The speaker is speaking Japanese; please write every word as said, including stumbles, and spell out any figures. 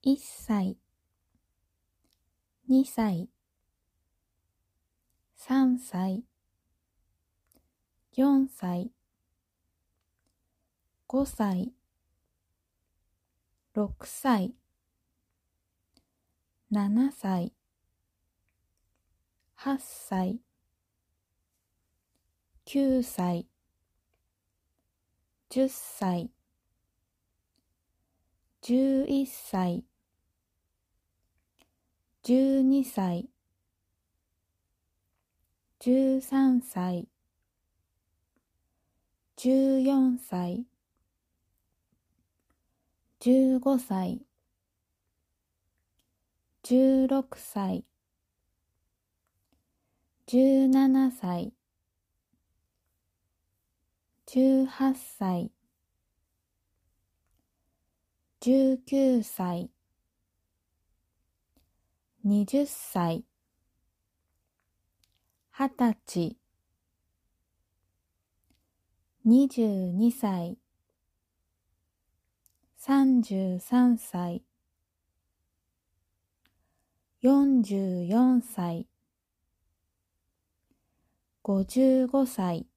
いっさい、にさい、さんさい、よんさい、ごさい、ろくさい、ななさい、はっさい、きゅうさい、じゅっさい、じゅういっさい、じゅうにさい、じゅうさんさい、じゅうよんさい、じゅうごさい、じゅうろくさい、じゅうななさい、じゅうはっさい、じゅうきゅうさい、はたち、はたち、にじゅうにさい、さんじゅうさんさい、よんじゅうよんさい、ごじゅうごさい、